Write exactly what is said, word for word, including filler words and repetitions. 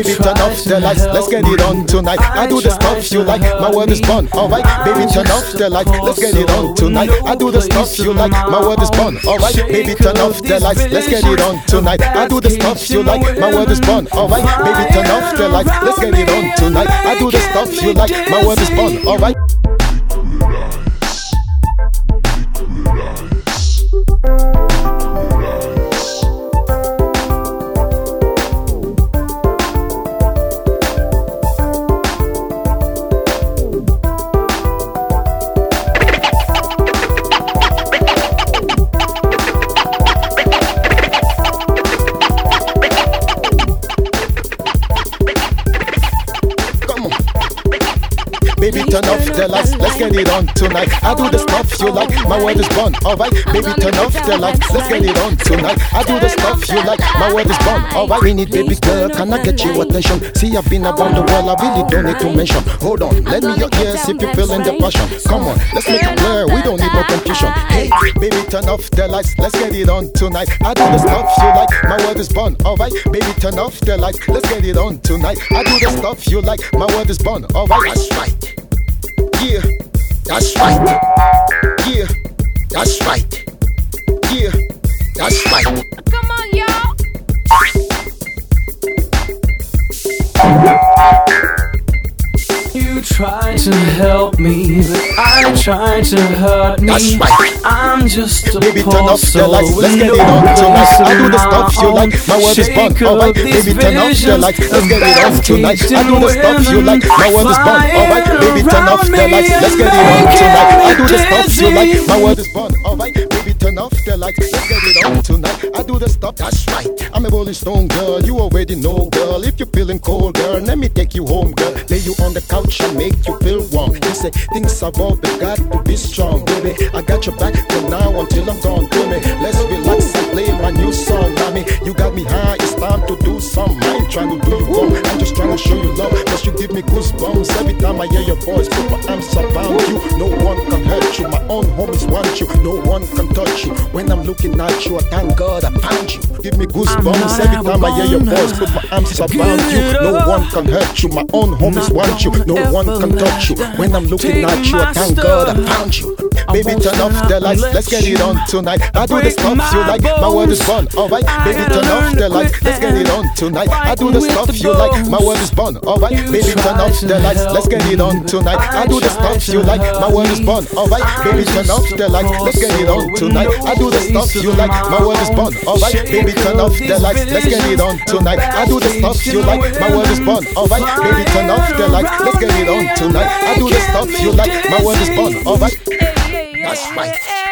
baby, turn off the lights. Let's get it on tonight. I do the stuff you like. My word is born. Alright, baby, turn off the lights. Let's get it on tonight. I do the stuff you like. My word is born. Alright, baby, turn off the lights. Let's get it on tonight. I do the stuff you like. My word is born. Alright, baby, turn off the lights. Let's get it on tonight. I do the stuff you like. My word is born. Alright. Baby, turn off the lights, let's get it on tonight. I do the stuff you like, my word is born. Alright, baby, turn off the lights, let's get it on tonight. I do the stuff you like, my word is born. Alright, we need baby girl, can I get your attention? See, I've been around the world, I really don't need to mention. Hold on, let me your ears if you're feeling the passion. Come on, let's make it clear, we don't need no confusion. Hey, baby, turn off the lights, let's get it on tonight. I do the stuff you like, my word is born. Alright, baby, turn off the lights, let's get it on tonight. I do the stuff you like, my word is born. Alright, that's right. Yeah, that's right. Yeah, that's right. Yeah, that's right. Come on, y'all. You try to help me, but I try to hurt me. That's right. I'm just a baby, poor turn off the soul lights, let's with get no it on tonight. place I do the of stuff you my like, my word is born. own. Alright, Shake baby, up turn off these the lights, let's get it on tonight. I do the stuff you like, my word is born. Alright, baby, turn off the lights, let's get it on tonight. I do the stuff you like, my word is born. Alright, baby, turn off the lights, let's get it on tonight. I do the stuff, that's right. I'm a rolling stone girl, you already know, girl. If you're feeling cold, girl, let me take you home, girl. Lay you on the couch and make you feel warm. You say things are all but got to be strong, baby. I got your back from now until I'm gone, baby. Let's relax and play my new song, mommy. You got me high, it's time to do some. I ain't trying to do you wrong, I'm just trying to show you love. Cause you give me goosebumps every time I hear your voice. Put my arms around you, no one can hurt you. My own homies want you, no one can touch you. When I'm looking at you, I thank God I found you. Give me goosebumps every time I hear your voice. Put my arms around you, no one can hurt you. My own homies want you, no one can touch you. When I'm looking at you, I thank God I found you. Baby, turn off the lights, let's get it on tonight. I do the stuff you like, my word is born. Alright, baby, turn off the lights, let's get it on tonight. I do the stuff you like, my word is born. Alright, baby, turn off the lights, let's get it on tonight. I do the stuff you like, my word is born. Alright, baby, turn off the lights, let's get it on tonight. I do the stuff you like, my word is born. Alright, baby, turn off the lights, let's get it on tonight. I do the stuff you like, my word is born. Alright, baby, turn off the lights, let's get it on tonight. I do the stuff you like, my word is born. Alright, that's right.